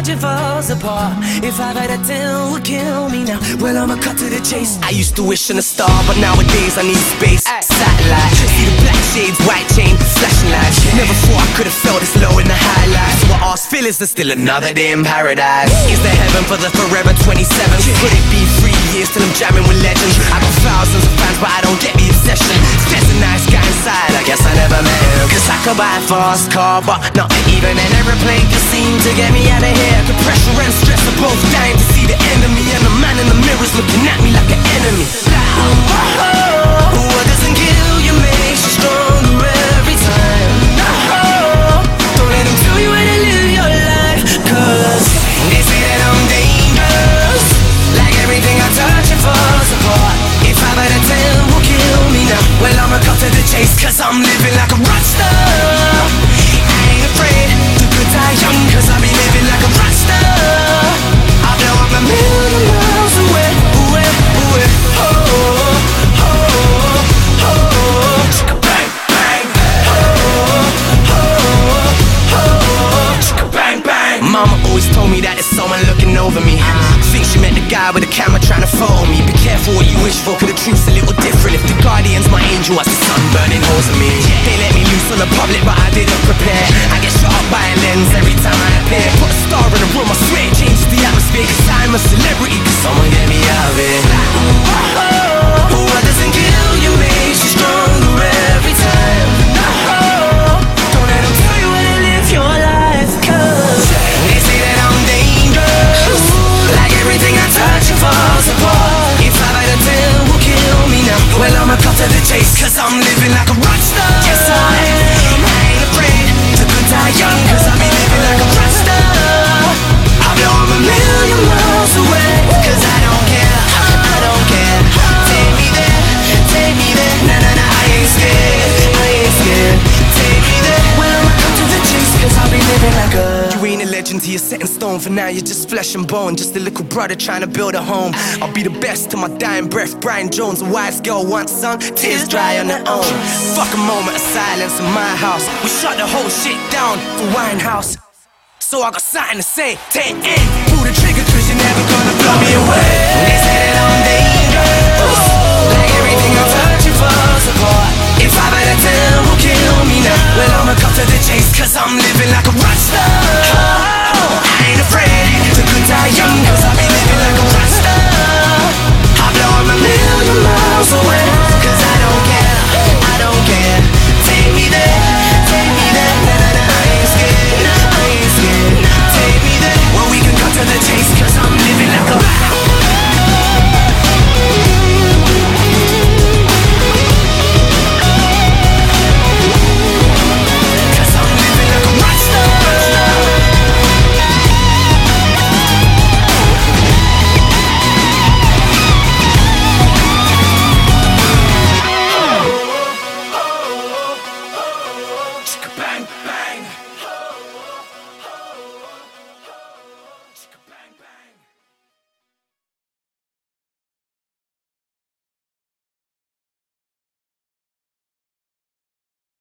touch, it falls apart. If 5 out of 10 would kill me now, well, I'ma cut to the chase. I used to wish on a star, but nowadays I need space. Satellite, see the black shades, white chain, flashing lights. Never thought I could've felt this low in the highlights. So I ask Phil, is there still another day in paradise? Is there heaven for the forever 27? Could it be 3 years till I'm jamming with legends? I got thousands of fans, but I don't get the obsession. There's a nice guy inside, I guess I never met him. Cause I could buy a fast car, but not even an aeroplane could seem to get me out of here. The pressure and stress are both dying to see the end of me, and the man in the mirror's looking at me like an enemy. What doesn't kill you makes you stronger every time. Don't let them tell you how to live your life, cause they say that I'm dangerous. Like everything I touch, it falls apart. If 5 out of 10 will kill me now, well, I'ma cut to the chase, cause I'm living like a rock star. I ain't afraid, the good die young, cause I be living like a rock star. I blow up a million miles away, away, away. Oh, oh, oh, oh. Bang, bang. Oh, oh, oh, bang, bang. Mama always told me that there's someone looking over me. Think she met the guy with the camera trying to photo me. Be careful what you wish for, cause the truth's a little different. If the guardian's my angel, I see sun burning holes in me. They let me loose on the public, but I didn't prepare. I get shot up by a lens every time I appear. Put a star in the room, I swear it changes the atmosphere. Cause I'm a celebrity, cause someone get me out of it. What doesn't kill you makes you stronger every time. Don't let them tell you how to live your life, cause they say that I'm dangerous. Like everything I touch, it falls apart. If 5 out of 10 will kill me now, well, I'ma cut to the chase, cause I'm living like a rock star. Yes, I am. I ain't afraid, the good die young, cause I be living like a rock star. I blow up a million miles away, cause I don't care, I don't care. Take me there, nah, nah, nah, I ain't scared, I ain't scared. Take me there, well, I'ma cut to the chase, cause I be living like a... You ain't a legend till you're set in stone. For now you're just flesh and bone, just a little brother trying to build a home. I'll be the best to my dying breath. Brian Jones, a wise girl once sung, tears dry on their own. Fuck a moment of silence in my house. We shut the whole shit down for Winehouse. So I got something to say, take it. Pull the trigger cause you're never gonna blow me away. They say that I'm dangerous. Like everything I touch, it falls apart. If 5 out of 10 will kill me now, well, I'ma cut to the chase, cause I'm living